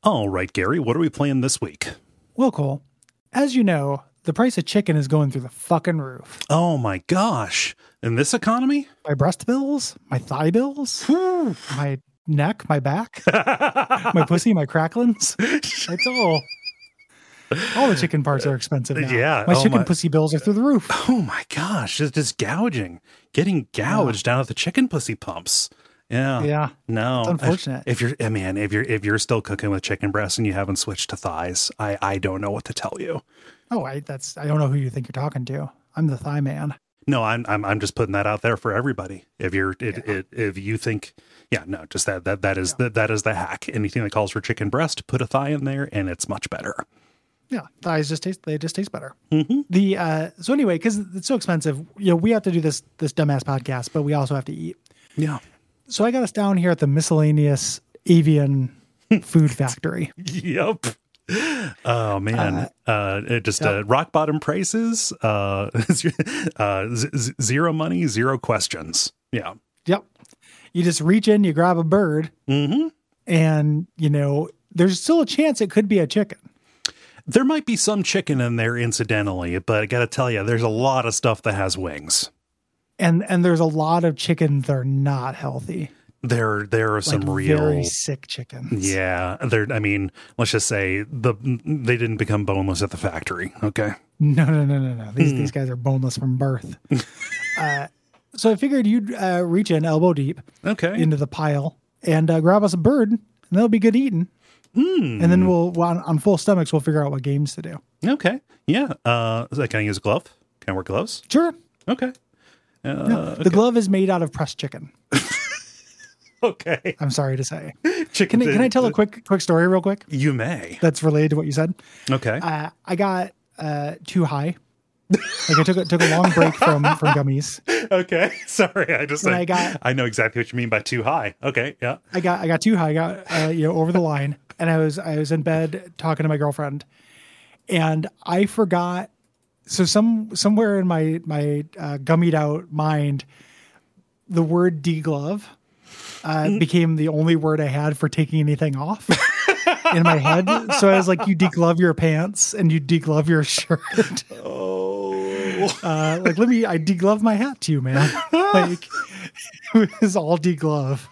All right, Gary, what are we playing this week? Well, Cole, as you know, the price of chicken is going through the fucking roof. Oh my gosh. In this economy? My breast bills, my thigh bills, my neck, my back, my pussy, my cracklins. It's all the chicken parts are expensive now. Yeah. My chicken pussy bills are through the roof. Oh my gosh. It's just gouging. Getting gouged down at the chicken pussy pumps. Yeah. Yeah. No. It's unfortunate. If you're still cooking with chicken breasts and you haven't switched to thighs, I don't know what to tell you. Oh, I don't know who you think you're talking to. I'm the thigh man. No, I'm just putting that out there for everybody. If you think, just that is the hack. Anything that calls for chicken breast, put a thigh in there and it's much better. Yeah, thighs just taste better. Mm-hmm. So anyway, because it's so expensive, we have to do this dumbass podcast, but we also have to eat. Yeah. So I got us down here at the miscellaneous avian food factory. Yep. Oh man. Rock bottom prices, zero money, zero questions. Yeah. Yep. You just reach in, you grab a bird, and there's still a chance it could be a chicken. There might be some chicken in there incidentally, but I got to tell you, there's a lot of stuff that has wings. And there's a lot of chickens that are not healthy. There are some real very sick chickens. Yeah, let's just say they didn't become boneless at the factory. Okay. No. These guys are boneless from birth. So I figured you'd reach in elbow deep, into the pile and grab us a bird, and that'll be good eating. And then we'll on full stomachs we'll figure out what games to do. Okay. Yeah. Can I use a glove? Can I wear gloves? Sure. Okay. The glove is made out of pressed chicken. Okay. I'm sorry to say. Can I tell a quick story real quick? You may. That's related to what you said. Okay. I got too high. Like I took a long break from gummies. Okay. Sorry. I know exactly what you mean by too high. Okay. Yeah. I got too high. I got over the line, and I was in bed talking to my girlfriend, and I forgot. So somewhere in my gummied out mind, the word deglove became the only word I had for taking anything off in my head. So I was like, you deglove your pants and you deglove your shirt. I deglove my hat to you, man. Like it was all deglove.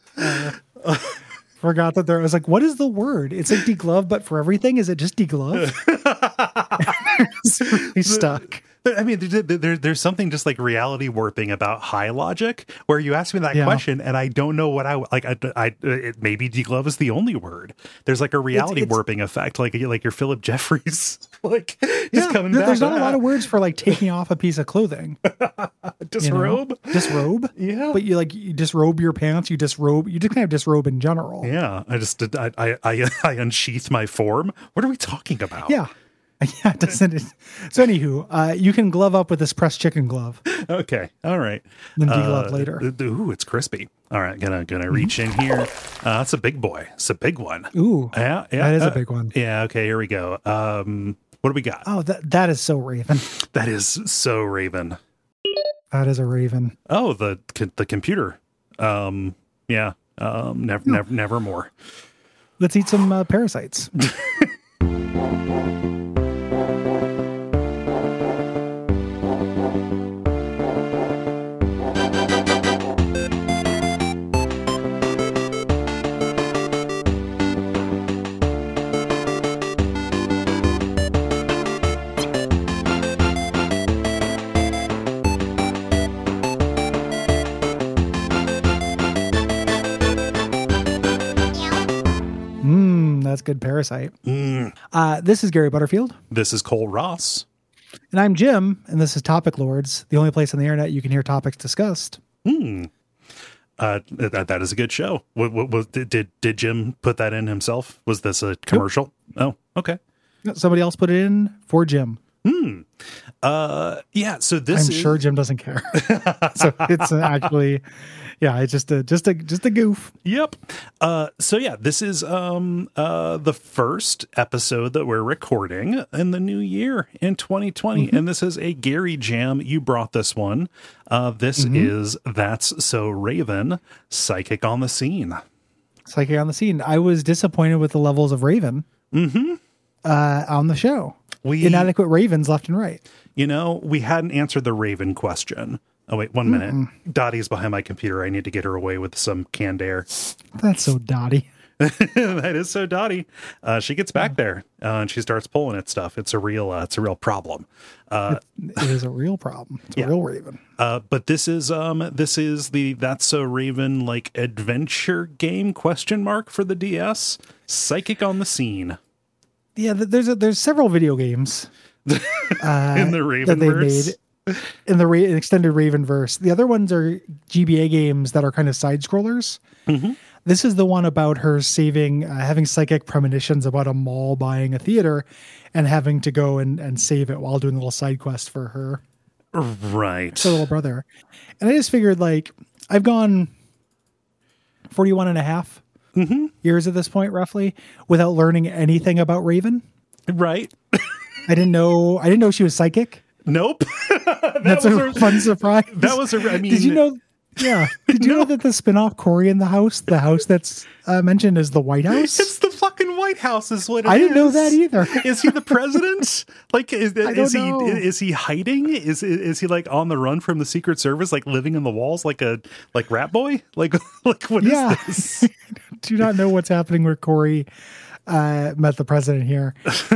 Forgot that I was like, what is the word? It's like deglove, but for everything, is it just deglove? It's really stuck. I mean, there's something just like reality warping about high logic where you ask me that question and I don't know what maybe deglove is the only word. There's like a reality warping effect, like your Philip Jeffries, coming back. There's not a lot of words for like taking off a piece of clothing. Disrobe? Disrobe? Yeah. But you disrobe your pants, you just kind of disrobe in general. Yeah. I unsheath my form. What are we talking about? Yeah. Yeah, doesn't it? So anywho, you can glove up with this pressed chicken glove. Okay. All right. Then deglove later. Ooh, it's crispy. All right. Gonna reach in here. That's a big boy. It's a big one. Ooh. Yeah. That is a big one. Yeah. Okay. Here we go. What do we got? Oh, that is so Raven. That is so Raven. That is a Raven. Oh, the computer. Yeah. Never more. Let's eat some parasites. That's good parasite. This is Gary Butterfield. This is Cole Ross. And I'm Jim, and this is Topic Lords, the only place on the internet you can hear topics discussed. That is a good show. Did Jim put that in himself? Was this a commercial? Yep. Oh, okay. Somebody else put it in for Jim. Yeah. So this I'm sure Jim doesn't care. So it's actually, it's just a goof. Yep. So yeah, this is the first episode that we're recording in the new year in 2020, and this is a Gary Jam. You brought this one. This is That's So Raven, Psychic on the Scene. Psychic on the Scene. I was disappointed with the levels of Raven on the show. Inadequate Ravens left and right. You know, we hadn't answered the Raven question. Oh, wait, 1 minute. Dottie's behind my computer. I need to get her away with some canned air. That's so Dottie. That is so Dottie. She gets back there and she starts pulling at stuff. It's a real problem. It is a real problem. It's a real Raven. But this is the That's So Raven like adventure game ? For the DS. Psychic on the Scene. Yeah, there's several video games in the Ravenverse. That they made in the extended Ravenverse. The other ones are GBA games that are kind of side scrollers. This is the one about her having psychic premonitions about a mall buying a theater and having to go and save it while doing a little side quest for her. Right. Her little brother. And I just figured, like, I've gone 41 and a half years at this point, roughly, without learning anything about Raven. Right. I didn't know she was psychic. Nope. That's a fun surprise. That was I mean, did you know? Yeah. Did you know that the spinoff Cory in the house that's mentioned is the White House? It's the fucking White House is what it is. I didn't know that either. Is he the president? Like, is know. he hiding? Is he like on the run from the Secret Service, like living in the walls like Rat Boy? Like what is this? Do not know what's happening with Cory met the president here.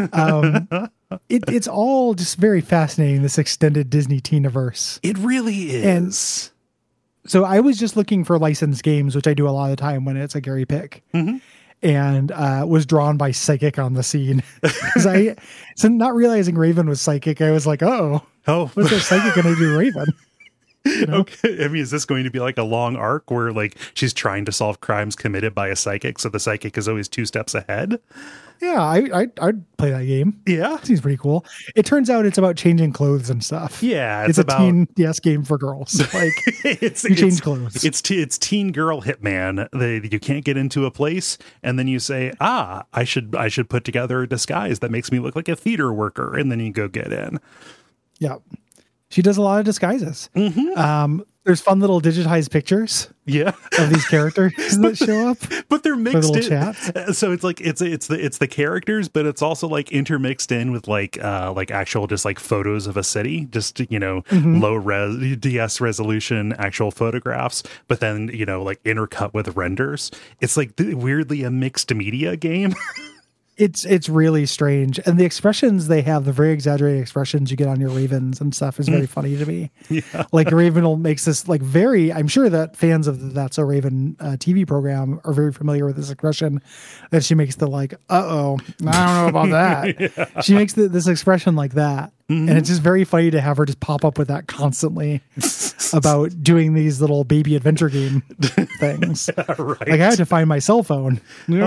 It's all just very fascinating, this extended Disney Teeniverse. It really is. And so I was just looking for licensed games, which I do a lot of the time when it's a Gary pick, and was drawn by Psychic on the Scene. So not realizing Raven was psychic, I was like, oh, what's a psychic going to do Raven? You know? Okay. I mean, is this going to be like a long arc where like she's trying to solve crimes committed by a psychic, so the psychic is always 2 steps ahead? Yeah, I'd play that game. Yeah, seems pretty cool. It turns out it's about changing clothes and stuff. Yeah, it's a teen game for girls. Like you change clothes. It's teen girl hitman. You can't get into a place, and then you say, I should put together a disguise that makes me look like a theater worker, and then you go get in. Yeah, she does a lot of disguises. There's fun little digitized pictures. Of these characters that show up, but they're mixed in. Chats. So it's like it's the characters, but it's also like intermixed in with like actual just like photos of a city, just low res DS resolution actual photographs, but then like intercut with renders. It's like weirdly a mixed media game. It's really strange. And the expressions they have, the very exaggerated expressions you get on your Ravens and stuff is very funny to me. Yeah. Like Raven will makes this like I'm sure that fans of the That's So Raven TV program are very familiar with this expression that she makes the like, uh-oh, I don't know about that. Yeah. She makes this expression like that. And it's just very funny to have her just pop up with that constantly about doing these little baby adventure game things. Right. Like I had to find my cell phone.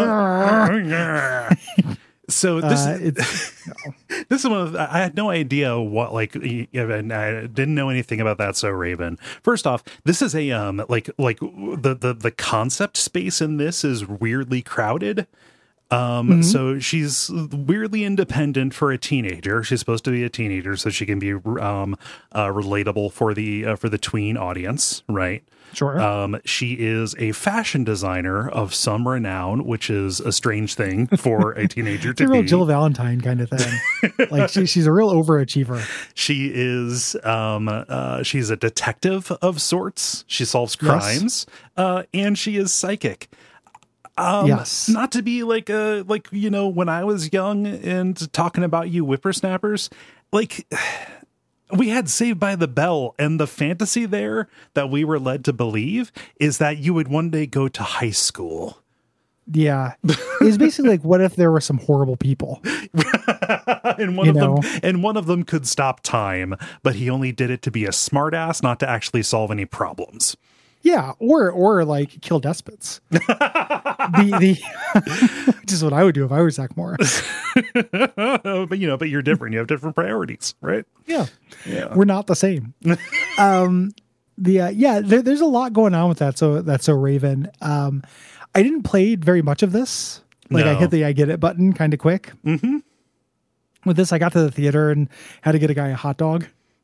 So this is one of I had no idea what I didn't know anything about That's So Raven. First off, this is a the concept space in this is weirdly crowded. So she's weirdly independent for a teenager. She's supposed to be a teenager, so she can be relatable for the tween audience, right? Sure. She is a fashion designer of some renown, which is a strange thing for a teenager to be. A real Jill Valentine kind of thing. Like she's a real overachiever. She is she's a detective of sorts. She solves crimes, and she is psychic. Yes. Not to be like when I was young and talking about you whippersnappers, like we had Saved by the Bell, and the fantasy there that we were led to believe is that you would one day go to high school. Yeah. It's basically like, what if there were some horrible people? and one of them could stop time, but he only did it to be a smartass, not to actually solve any problems. Yeah, or like kill despots. the which is what I would do if I were Zach Morris. but you're different. You have different priorities, right? Yeah. We're not the same. There's a lot going on with that. So That's So Raven. I didn't play very much of this. Like I hit the I get it button kind of quick. With this, I got to the theater and had to get a guy a hot dog.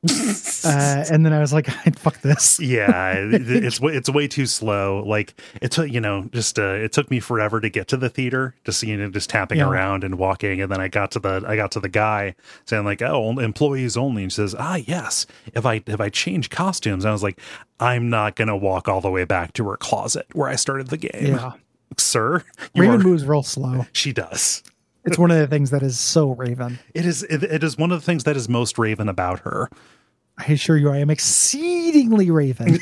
And then I was like, fuck this. Yeah, it's way too slow. Like it took, it took me forever to get to the theater, just tapping around and walking. And then I got to the guy saying like, oh, employees only. And he says, yes, if I change costumes. And I was like, I'm not going to walk all the way back to her closet where I started the game. Yeah. Sir, Raven moves real slow. She does. It's one of the things that is so Raven. It is one of the things that is most Raven about her. I assure you, I am exceedingly Raven.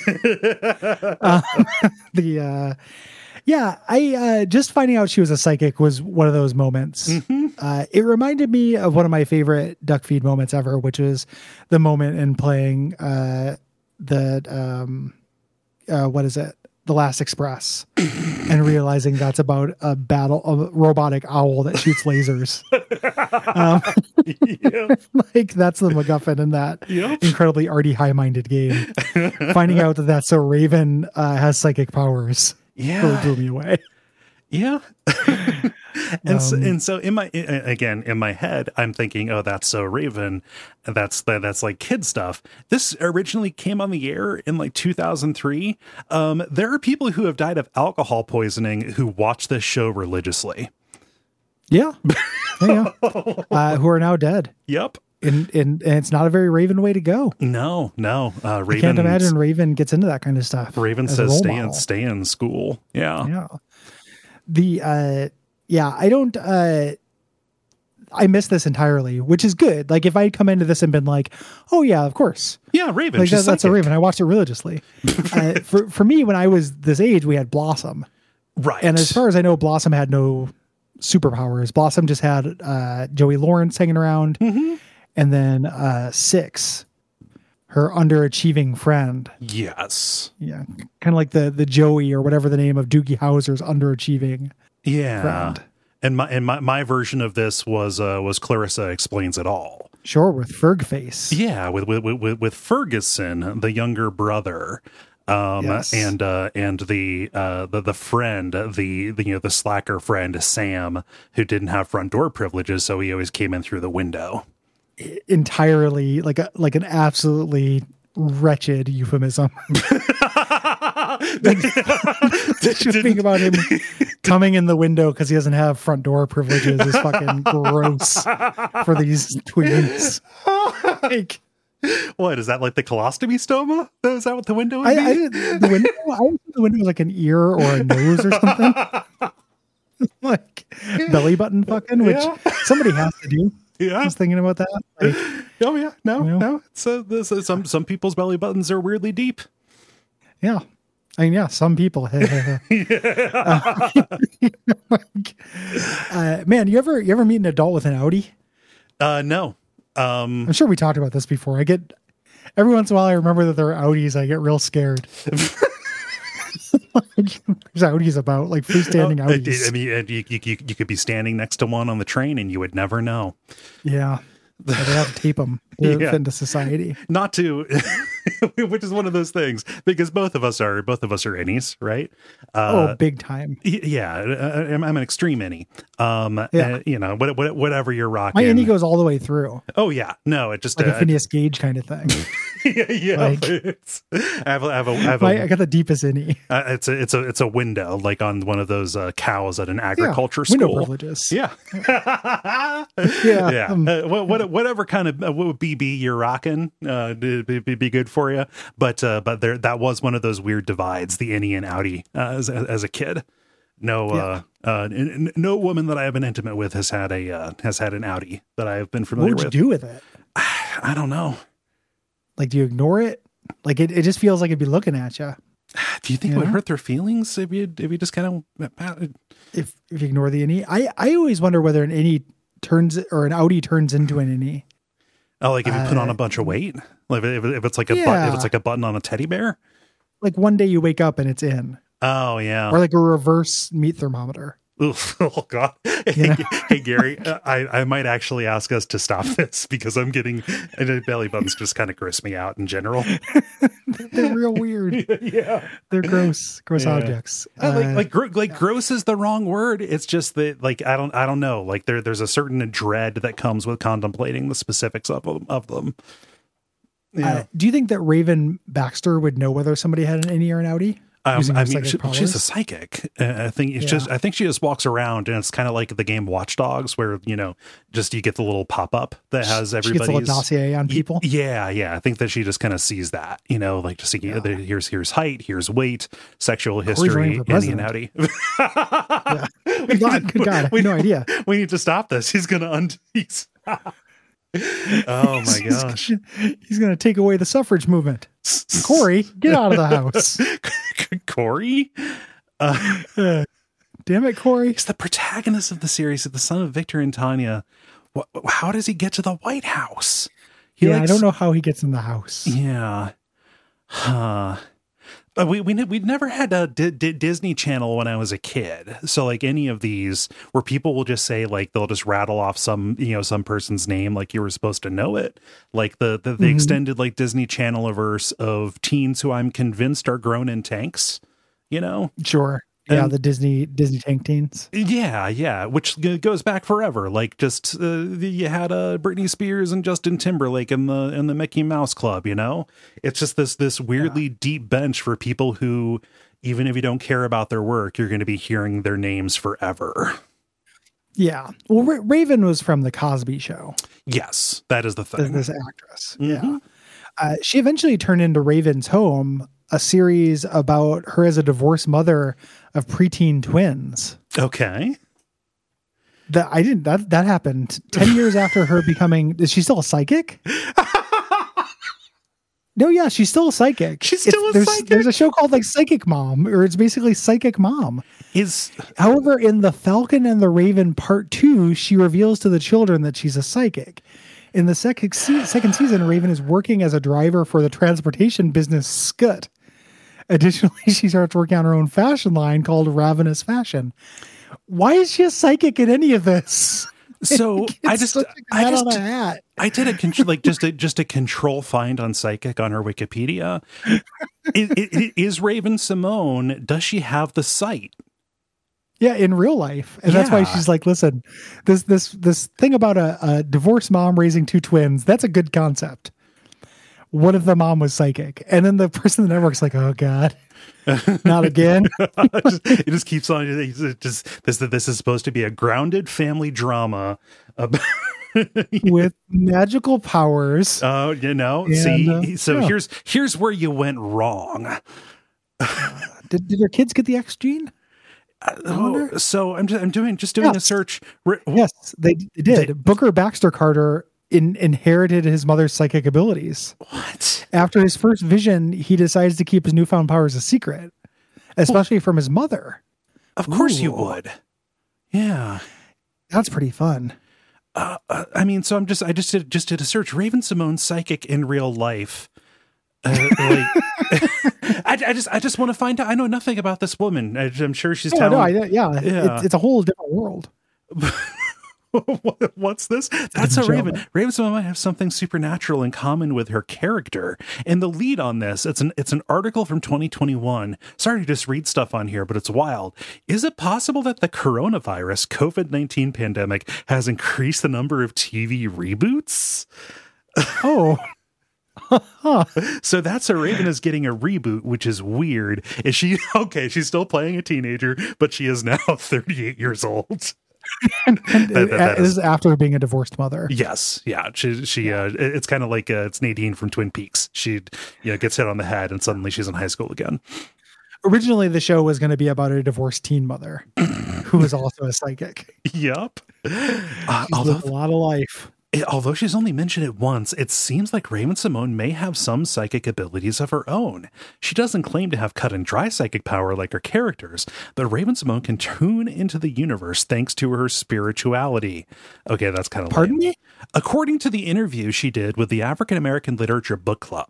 I just finding out she was a psychic was one of those moments. Mm-hmm. It reminded me of one of my favorite Duck Feed moments ever, which is the moment in playing The Last Express, and realizing that's about a robotic owl that shoots lasers. Like that's the MacGuffin in that incredibly arty, high-minded game. Finding out that that's so Raven has psychic powers. Yeah, really blew me away. Yeah. And so in my head, I'm thinking, oh, that's so Raven. That's like kid stuff. This originally came on the air in like 2003. There are people who have died of alcohol poisoning who watch this show religiously. Yeah. Who are now dead. Yep. And it's not a very Raven way to go. No. Raven, I can't imagine Raven gets into that kind of stuff. Raven says stay in school. Yeah. I don't, I miss this entirely, which is good. Like if I had come into this and been like, oh yeah, of course. Yeah. Raven. Like that's a Raven. I watched it religiously. For me, when I was this age, we had Blossom. Right. And as far as I know, Blossom had no superpowers. Blossom just had, Joey Lawrence hanging around. Mm-hmm. And then, Six, her underachieving friend. Yes. Yeah. Kind of like the Joey or whatever the name of Doogie Howser's underachieving friend. And my version of this was Clarissa Explains It All. Sure, with Fergface. Yeah, with Ferguson, the younger brother. Yes. And the friend, the slacker friend, Sam, who didn't have front door privileges, so he always came in through the window. Entirely like an absolutely wretched euphemism. Just think about him coming in the window because he doesn't have front door privileges is fucking gross for these tweens. Like, what is that, like the colostomy stoma? Is that what the window would be? The window was like an ear or a nose or something. Like belly button fucking, which somebody has to do. Yeah, I was thinking about that. Like, oh yeah, no. So some people's belly buttons are weirdly deep. Yeah, I mean, some people. Man, you ever meet an adult with an Audi? No. I'm sure we talked about this before. I get every once in a while. I remember that there are Audis. I get real scared. There's Audis about, like freestanding Audis. I mean, you could be standing next to one on the train and you would never know. Yeah. They have to tape them to fit into society. Not to, which is one of those things, because both of us are innies, right? Big time. Yeah, I'm an extreme innie. Whatever you're rocking. My innie goes all the way through. Oh yeah, no, it just like a Phineas Gage kind of thing. Yeah. Like, I got the deepest innie. It's a window, like on one of those cows at an agriculture school. Window privileges. Yeah. Yeah. Whatever kind of BB you're rocking, be good for you. But that was one of those weird divides, the innie and outie, as a kid. No woman that I have been intimate with has had an outie that I have been familiar with. What would you do with it? I don't know. Like, do you ignore it? Like, it just feels like it'd be looking at you. Do you think it would hurt their feelings if you just kind of if you ignore the innie? I always wonder whether an innie turns or an outie turns into an innie. Oh, like if you put on a bunch of weight, like if it's like if it's like a button on a teddy bear. Like one day you wake up and it's in. Oh yeah, or like a reverse meat thermometer. Oh God! Hey Gary, I might actually ask us to stop this because I'm getting belly buttons just kind of gross me out in general. They're real weird. Yeah, they're gross objects. Gross is the wrong word. It's just that like I don't know. Like there's a certain dread that comes with contemplating the specifics of them. Do you think that Raven Baxter would know whether somebody had an innie or an outie? I mean, she's a psychic. I think I think she just walks around, and it's kind of like the game Watch Dogs, where just you get the little pop up that has everybody's, she gets a little dossier on people. Yeah. I think that she just kind of sees that, like just here's height, here's weight, sexual history, innie and outie. Good God, I have no idea. We need to stop this. He's gonna oh my gosh, he's gonna take away the suffrage movement. Corey, get out of the house. Corey? Damn it, Corey. He's the protagonist of the series, the son of Victor and Tanya. How does he get to the White House? I don't know how he gets in the house. Yeah. Huh. We'd never had a Disney Channel when I was a kid. So like any of these where people will just say, like, they'll just rattle off some person's name like you were supposed to know it. Like the extended like Disney Channel-averse of teens who I'm convinced are grown in tanks, Sure. Yeah, the Disney Tank Teens. Yeah, which goes back forever. Like just you had Britney Spears and Justin Timberlake in the Mickey Mouse Club. It's just this weirdly deep bench for people who, even if you don't care about their work, you're going to be hearing their names forever. Yeah. Well, Raven was from the Cosby Show. Yes, that is the thing. This actress. Mm-hmm. Yeah. She eventually turned into Raven's Home, a series about her as a divorced mother of preteen twins. Okay. That happened 10 years after her becoming, is she still a psychic? No, yeah, she's still a psychic. She's still a psychic. There's a show called like Psychic Mom, or it's basically Psychic Mom. However, in The Falcon and the Raven Part 2, she reveals to the children that she's a psychic. In the second season, Raven is working as a driver for the transportation business Scoot. Additionally, she starts working on her own fashion line called Ravenous Fashion. Why is she a psychic in any of this? So I did a control find on psychic on her Wikipedia. Is Raven-Symoné, does she have the sight? Yeah, in real life. And that's why she's like, listen, this thing about a divorced mom raising two twins, that's a good concept. What if the mom was psychic? And then the person in the network's like, oh God, not again. It just keeps on. This is supposed to be a grounded family drama about with magical powers. Oh, here's where you went wrong. Did their kids get the X gene? So I'm doing a search. Yes, they did. Booker Baxter Carter inherited his mother's psychic abilities. What? After his first vision, he decides to keep his newfound powers a secret, especially from his mother. Of course you would. Yeah. That's pretty fun. I mean, so I just did a search. Raven-Symoné psychic in real life. I just want to find out. I know nothing about this woman. I'm sure she's talented. It's a whole different world. What's this? That's a Raven. Raven-Symoné might have something supernatural in common with her character. And the lead on this, it's an article from 2021. Sorry to just read stuff on here, but it's wild. Is it possible that the coronavirus COVID-19 pandemic has increased the number of TV reboots? Oh. So that's a Raven is getting a reboot, which is weird. Is she okay? She's still playing a teenager, but she is now 38 years old. That is after being a divorced mother. Yes, yeah. She it's kind of like it's Nadine from Twin Peaks. She gets hit on the head, and suddenly she's in high school again. Originally, the show was going to be about a divorced teen mother who is also a psychic. Yep. Lived a lot of life. Although she's only mentioned it once, it seems like Raven-Symoné may have some psychic abilities of her own. She doesn't claim to have cut and dry psychic power like her characters, but Raven-Symoné can tune into the universe thanks to her spirituality. Okay, that's kind of Pardon me? According to the interview she did with the African American Literature Book Club,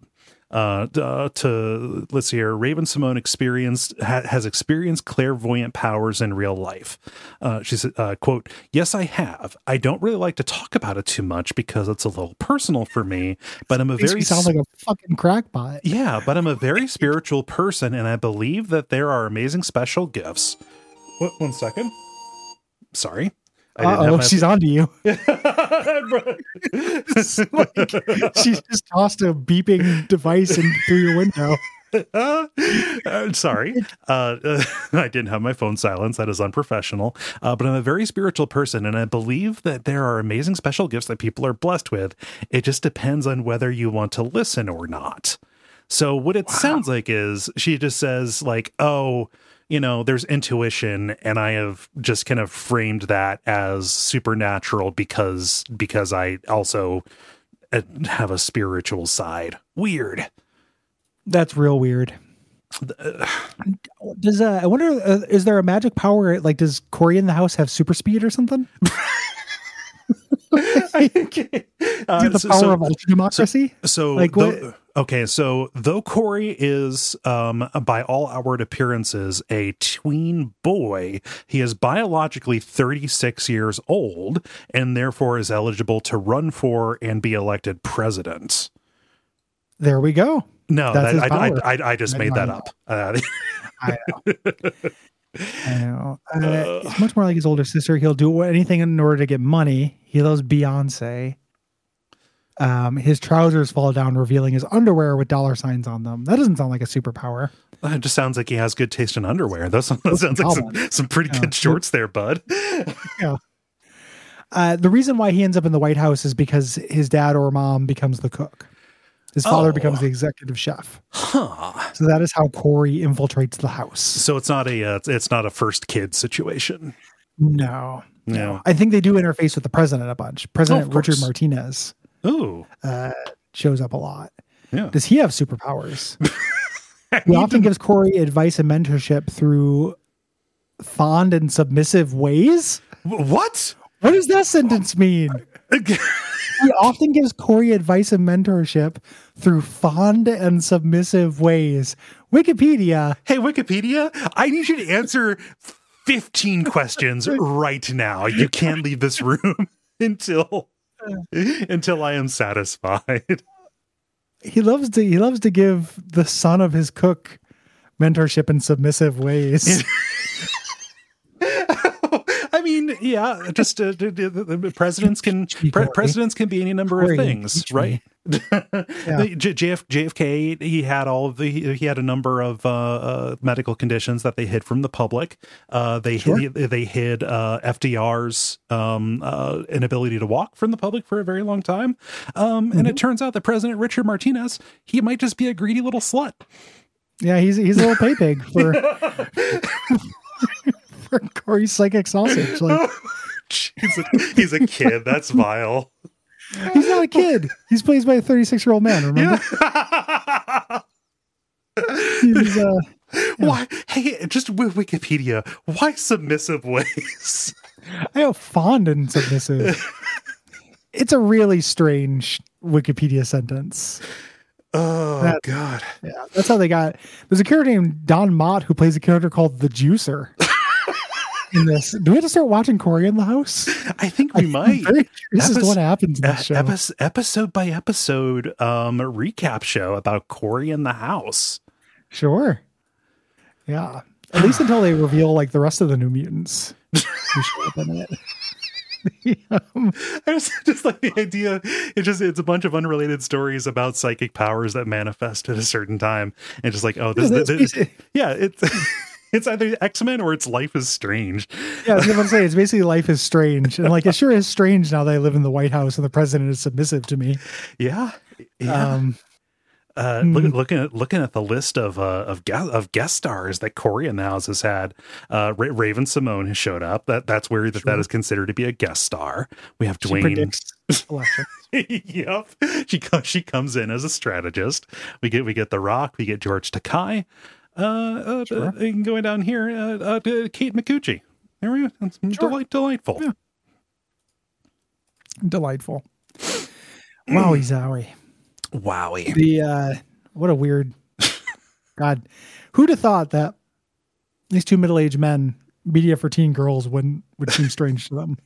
let's see here, Raven-Symoné has experienced clairvoyant powers in real life. She said, quote, "Yes, I have. I don't really like to talk about it too much because it's a little personal for me, but I'm a very..." Sounds like a fucking crackpot. Yeah, but I'm a very spiritual person, and I believe that there are amazing special gifts. One second. Sorry. She's onto you. She just tossed a beeping device in through your window. Sorry. I didn't have my phone silenced. That is unprofessional. But I'm a very spiritual person, and I believe that there are amazing special gifts that people are blessed with. It just depends on whether you want to listen or not. So what it sounds like is she just says like, oh, there's intuition, and I have just kind of framed that as supernatural because I also have a spiritual side. Weird. That's real weird. Does I wonder, is there a magic power? Like, does Corey in the house have super speed or something? The power of ultra-democracy? So like what? Okay, so though Corey is, by all outward appearances, a tween boy, he is biologically 36 years old and therefore is eligible to run for and be elected president. There we go. No, I just made that up. I know. He's much more like his older sister. He'll do anything in order to get money. He loves Beyonce. His trousers fall down, revealing his underwear with dollar signs on them. That doesn't sound like a superpower. It just sounds like he has good taste in underwear. That sounds like some pretty good shorts there, bud. Yeah. The reason why he ends up in the White House is because his dad or mom becomes the cook. His father becomes the executive chef. Huh. So that is how Corey infiltrates the house. So it's not a first kid situation. No. I think they do interface with the president a bunch. President Richard Martinez. Ooh. Shows up a lot. Yeah. Does he have superpowers? He often gives Corey advice and mentorship through fond and submissive ways. What? What does that sentence mean? He often gives Corey advice and mentorship through fond and submissive ways. Wikipedia. Hey, Wikipedia, I need you to answer 15 questions right now. You can't leave this room until I am satisfied. He loves to give the son of his cook mentorship in submissive ways. I mean, yeah, just presidents can be any number of things, right? JFK, he had a number of medical conditions that they hid from the public. They hid FDR's inability to walk from the public for a very long time. And it turns out that President Richard Martinez, he might just be a greedy little slut. Yeah, he's a little pay pig for for Corey's psychic sausage. Like, he's a kid. That's vile. He's not a kid. He's played by a 36-year-old man. Remember? Yeah. Why? Hey, just with Wikipedia. Why submissive ways? I have fond and submissive. It's a really strange Wikipedia sentence. Oh, God. Yeah, that's how they got. There's a character named Don Mott who plays a character called the Juicer. In this, do we have to start watching Corey in the House? I think we might. This is what happens in this show. Episode by episode recap show about Corey in the House. Sure. Yeah. At least until they reveal like the rest of the New Mutants. Who show up in it. I just like the idea. It's a bunch of unrelated stories about psychic powers that manifest at a certain time, and just like, oh, it's either X-Men or it's Life is Strange. Yeah, I was going to say, it's basically Life is Strange. And like, it sure is strange now that I live in the White House and the president is submissive to me. Yeah. Looking at the list of guest stars that Corey in the House has had, Raven Simone has showed up. That's where that is considered to be a guest star. We have Dwayne. Yep, she comes in as a strategist. We get The Rock. We get George Takei. Going down here, Kate Micucci. There we go. It's delightful. Yeah. Delightful. Wowie zowie. Wowie. What a weird. God, who'd have thought that these two middle-aged men, media for teen girls, would seem strange to them?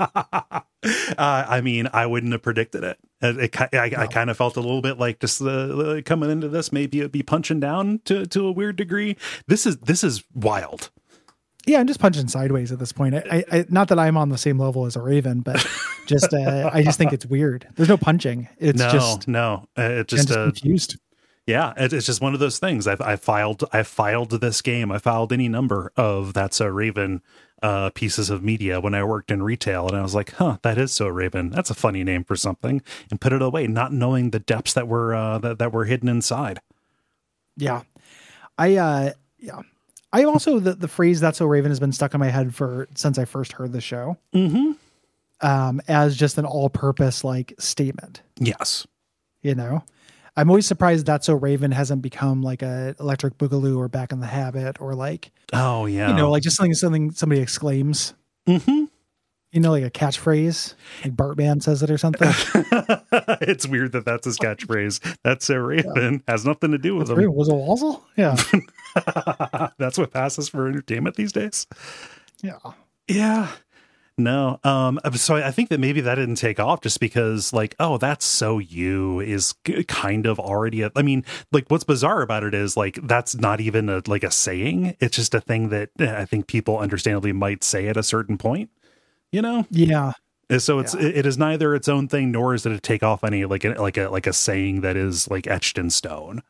I mean, I wouldn't have predicted it. I kind of felt a little bit like just coming into this, maybe it'd be punching down to a weird degree. This is wild. Yeah, I'm just punching sideways at this point. I not that I'm on the same level as a raven, but just I just think it's weird. There's no punching. It's just confused. Yeah, it's just one of those things. I filed this game. I filed any number of That's So Raven pieces of media when I worked in retail, and I was like, huh, that is So Raven. That's a funny name for something, and put it away, not knowing the depths that were that were hidden inside. Yeah, I also the phrase "That's So Raven" has been stuck in my head since I first heard the show. Mm-hmm. As just an all-purpose like statement. Yes, I'm always surprised That's So Raven hasn't become like a Electric Boogaloo or Back in the Habit or like, oh yeah, like just something somebody exclaims. Mm-hmm. Like a catchphrase, like Bartman says it or something. It's weird that's his catchphrase. That's So Raven. Has nothing to do with him. Was it Wazzle? Yeah. That's what passes for entertainment these days. Yeah. Yeah. No. So I think that maybe that didn't take off just because like, oh, that's so you is kind of already, I mean, like what's bizarre about it is like, that's not even a saying. It's just a thing that I think people understandably might say at a certain point, Yeah. So it is neither its own thing, nor is it to take off any like a saying that is like etched in stone,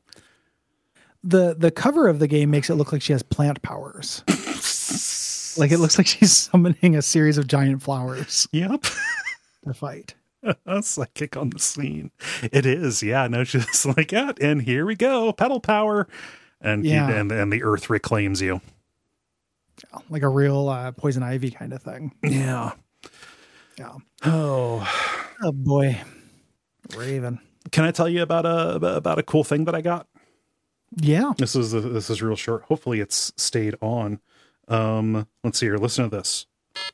The cover of the game makes it look like she has plant powers. Like it looks like she's summoning a series of giant flowers. Yep. To fight. A psychic on the scene. It is. Yeah. No, she's like, yeah, and here we go. Pedal power. And and the earth reclaims you. Like a real poison ivy kind of thing. Yeah. Yeah. Oh boy. Raven. Can I tell you about a cool thing that I got? Yeah. This is real short. Hopefully it's stayed on. Let's see here. Listen to this.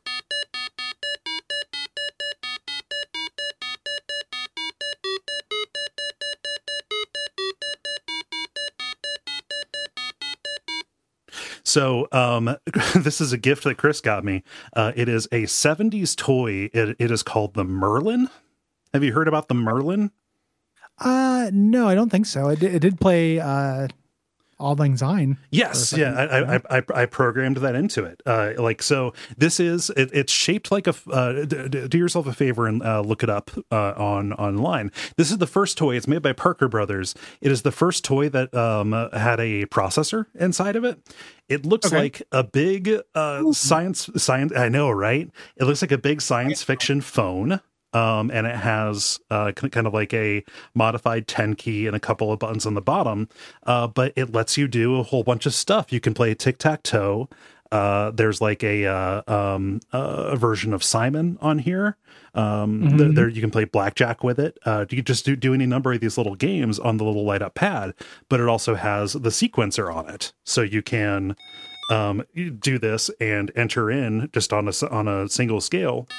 So, this is a gift that Chris got me. It is a 70s toy. It is called the Merlin. Have you heard about the Merlin? No, I don't think so. It did play, Auld Lang Syne. Yes, yeah, I programmed that into it. So this is it's shaped like a. Do yourself a favor and look it up online. This is the first toy. It's made by Parker Brothers. It is the first toy that had a processor inside of it. It looks like a big science. I know, right? It looks like a big science fiction phone. And it has kind of like a modified 10 key and a couple of buttons on the bottom, but it lets you do a whole bunch of stuff. You can play tic-tac-toe. There's like a version of Simon on here. There you can play blackjack with it. You can just do any number of these little games on the little light up pad, but it also has the sequencer on it, so you can do this and enter in just on a single scale.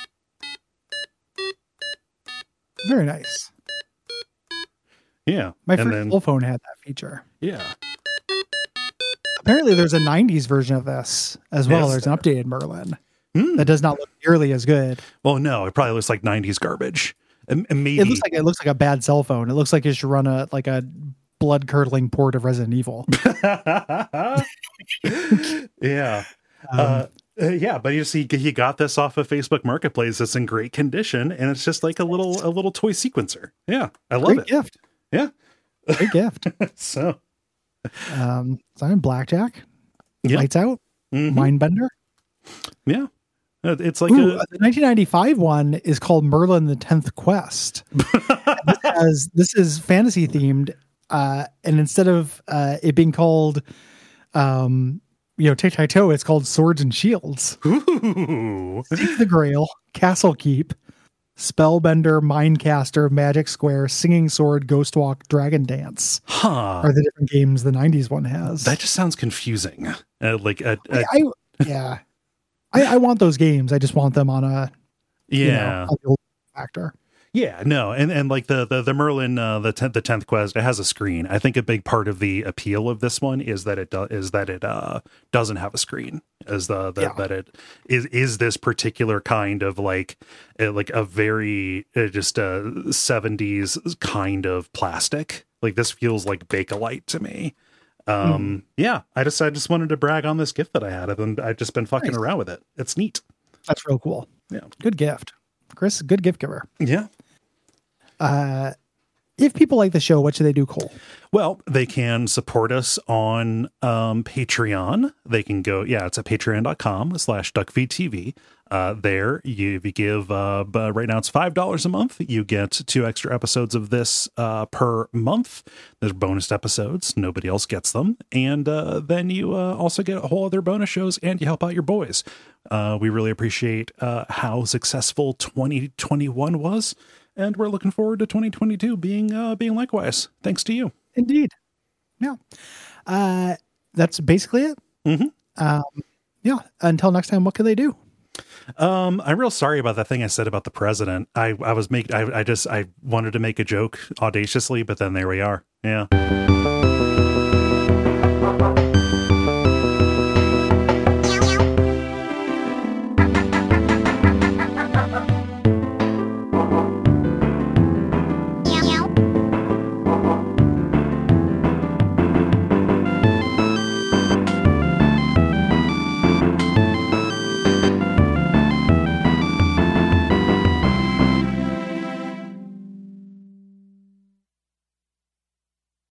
Very nice. Yeah. My first full phone had that feature. Yeah. Apparently there's a 90s version of this as well. Yes. There's an updated Merlin that does not look nearly as good. Well, no, it probably looks like 90s garbage. And maybe it looks like a bad cell phone. It looks like it should run a blood curdling port of Resident Evil. Yeah. Yeah, but you see, he got this off of Facebook Marketplace. It's in great condition, and it's just like a little toy sequencer. Yeah, I love Great it. Gift. Yeah, great gift. So, Simon Blackjack, Lights Out, Mindbender. Yeah, it's like the 1995 one is called Merlin: The 10th Quest. This is fantasy themed, and instead of it being called tic-tac-toe, it's called Swords and Shields. Ooh. Seek the Grail, Castle Keep, Spellbender, Mindcaster, Magic Square, Singing Sword, Ghost Walk, Dragon Dance are the different games the 90s one has. That just sounds confusing. I want those games. I just want them on a old factor. Yeah, no, and like the Merlin, the 10th Quest, it has a screen. I think a big part of the appeal of this one is that it doesn't have a screen. That it is this particular kind of like a very just a 70s kind of plastic. Like this feels like Bakelite to me. Yeah, I just wanted to brag on this gift that I had, and I've just been fucking around with it. It's neat. That's real cool. Yeah. Good gift. Chris, good gift giver. Yeah. If people like the show, what should they do, Cole? Well, they can support us on Patreon. They can go, it's at patreon.com/duckfeedtv. There, if you give, right now it's $5 a month. You get 2 extra episodes of this per month. There's bonus episodes. Nobody else gets them. And then you also get a whole other bonus shows, and you help out your boys. We really appreciate how successful 2021 was. And we're looking forward to 2022 being likewise. Thanks to you. Indeed. Yeah. That's basically it. Yeah. Until next time, what can they do? I'm real sorry about that thing I said about the president. I wanted to make a joke audaciously, but then there we are. Yeah.